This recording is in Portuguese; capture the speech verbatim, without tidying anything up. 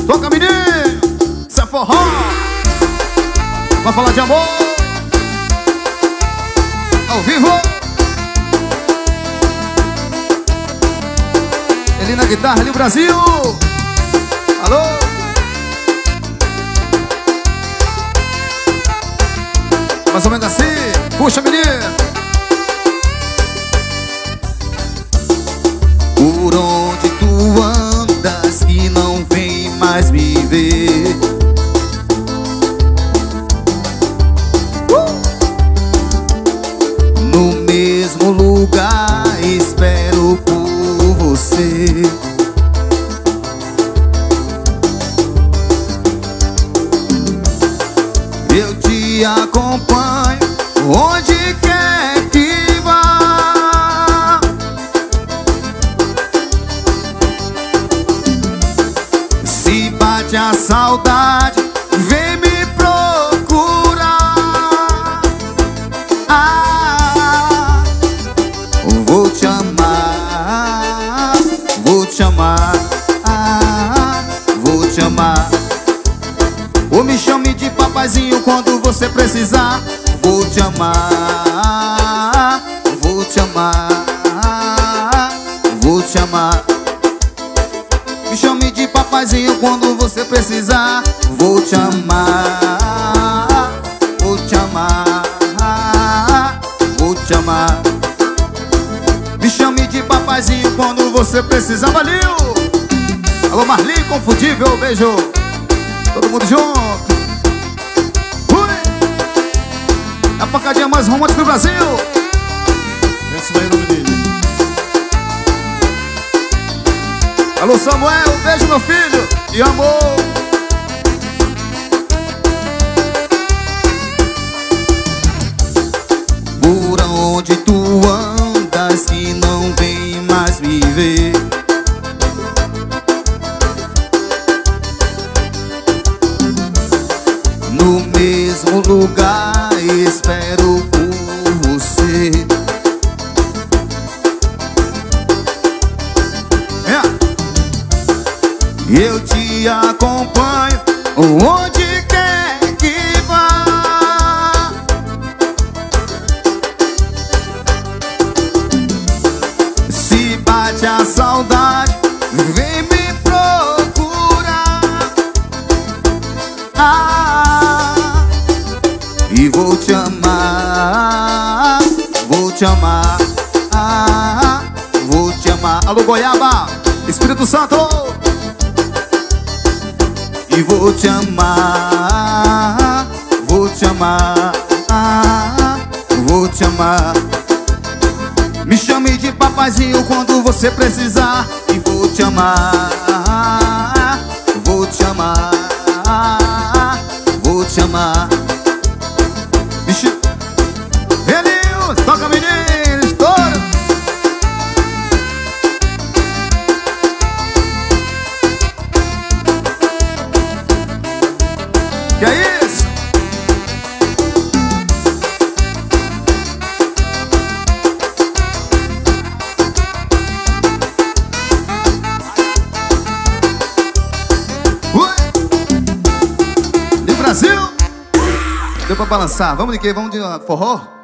Toca, menino. Isso é forró. Vai falar de amor. Ao vivo. Ele na guitarra, ali o Brasil. Alô. Mais ou menos assim. Puxa, menino. Por onde tu andas que não vem mais me ver? uh! No mesmo lugar espero por você. Eu te acompanho onde quer que vá. Se bate a saudade, vem me procurar. Ah, vou te amar, vou te amar, ah, vou te amar. Ou me chame de papazinho quando você precisar. Vou te amar, vou te amar, vou te amar. Me chame de papazinho quando você precisar. Vou te amar, vou te amar, vou te amar. Me chame de papazinho quando você precisar. Valeu! Alô, Marli, Confundível, beijo. Todo mundo junto. Ui! É a pancadinha mais romântica do Brasil. Esse vai o nome dele. Alô, Samuel, beijo, meu filho. E amor. Por onde tu andas que não vem mais me ver? No mesmo lugar espero por você. É. Eu te acompanho onde quer que vá. Se bate a saudade, vem me procurar. Ah, e vou te amar, vou te amar, ah, vou te amar. Alô, Goiaba, Espírito Santo. E vou te amar, vou te amar, ah, vou te amar. Me chame de papazinho quando você precisar. E vou te amar, vou te amar, vou te amar. Me ch... Velhinho, toca, menino, estoura. Que é isso? Ui! E Brasil? Deu pra balançar. Vamos de quê? Vamos de forró?